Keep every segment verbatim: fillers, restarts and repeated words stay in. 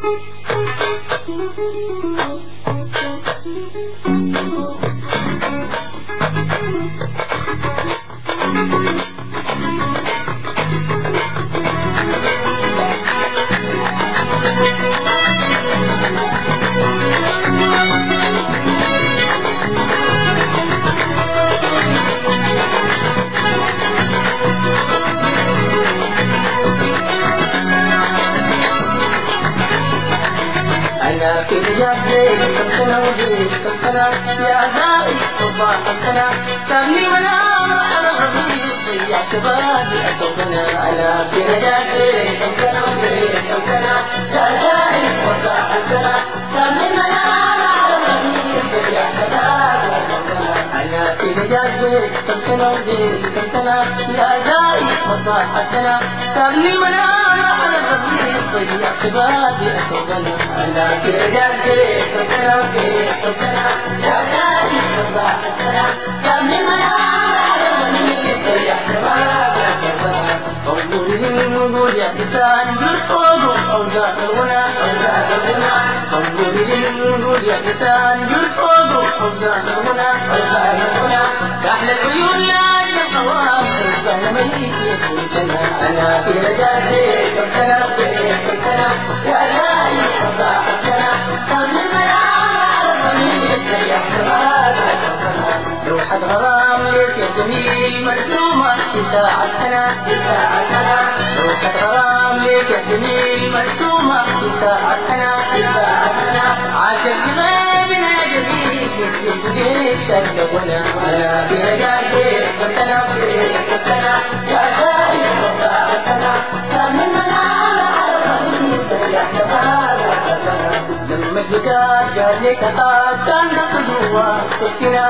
في رجالي كنتنا وجري كنتنا يا عزائي صباح كنتنا سامي منام على غبي يا شبابي أتوبنا أنا في رجالي كنتنا وجري كنتنا يا عزائي صباح كنتنا سامي منام على غبي يا شبابي أتوبنا أنا في رجالي كنتنا وجري كنتنا يا عزائي صباح كنتنا سامي منام على غبي يا شبابي أتوبنا أنا في رجالي كنتنا وجري كنتنا يا عزائي صباح كنتنا سامي منام على غبي يا شبابي أتوبنا انظر للنور يا كتان يرفض أوزان الغنى أوزان الغنى انظر للنور يا كتان يرفض أوزان الغنى أوزان الغنى كحل العيون يا القوام أوزان ميت يكوننا أنا في رجالي كنتنا كنتنا يا عزائي صباح كنتنا سامي منام على غبي يا شبابي أتوبنا لوحة غرام ليك يا جميل مرسومة في ساعة أنا في ساعة أنا لوحة غرام ليك يا جميل مرسومة في ساعة أنا في ساعة أنا عاشق غيبنا يا جميل يكتب جيش تلقونا أنا في رجالي كنتنا كنتنا يا عزائي صباح كنتنا سامي منام على غبي يا شبابي أتوبنا لما الجدار قال لك هات كان قدوة سكنا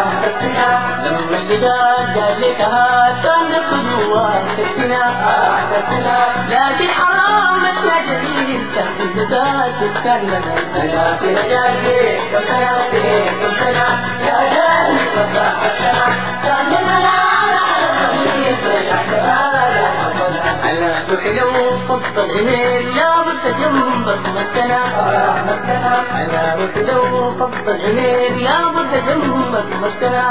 سكنا لما الجدار قال لك هات كان قدوة سكنا سكنا لكن حرام يا جميل تحت الجدار تتكلم أنا في رجالي كنتنا كنتنا يا عزائي صباح كنتنا سامي منام على غبي يا شبابي أتوبنا أنا بحلو خط العميل لا بد جنبك مكنا مكنا أنا بحلو خط العميل لا بد جنبك مكنا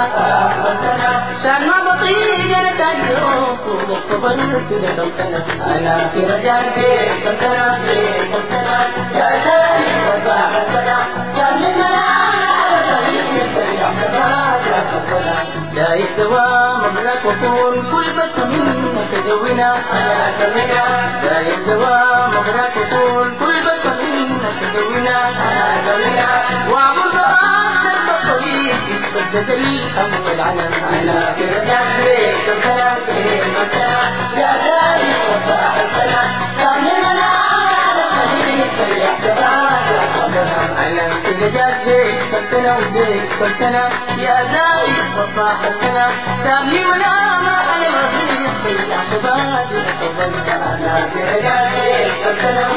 مكنا شان ما بطيق أنا تجروك وبالصبر كده كنتنا أنا في رجالي كنتنا كنتنا يا عزائي صباح كنتنا سامي منام على غبي يا شبابي أتوبنا لا يستوى مبلغ وطول كل بس منك جونا أنا كمنا لا يستوى مبلغ وطول كل بس منك جونا أنا كمنا وعبد أكثر بطريق يتبدد الهم والعنم أنا في رجالي كنتنا كنتنا يا عزائي صباح كنتنا سامي منام على غبي يا شبابي أتوبنا أنا في رجالي كنتنا وجيت كنتنا يا عزائي صباح كنتنا سامي منام على غبي يا شبابي أتوبنا أنا في رجالي كنتنا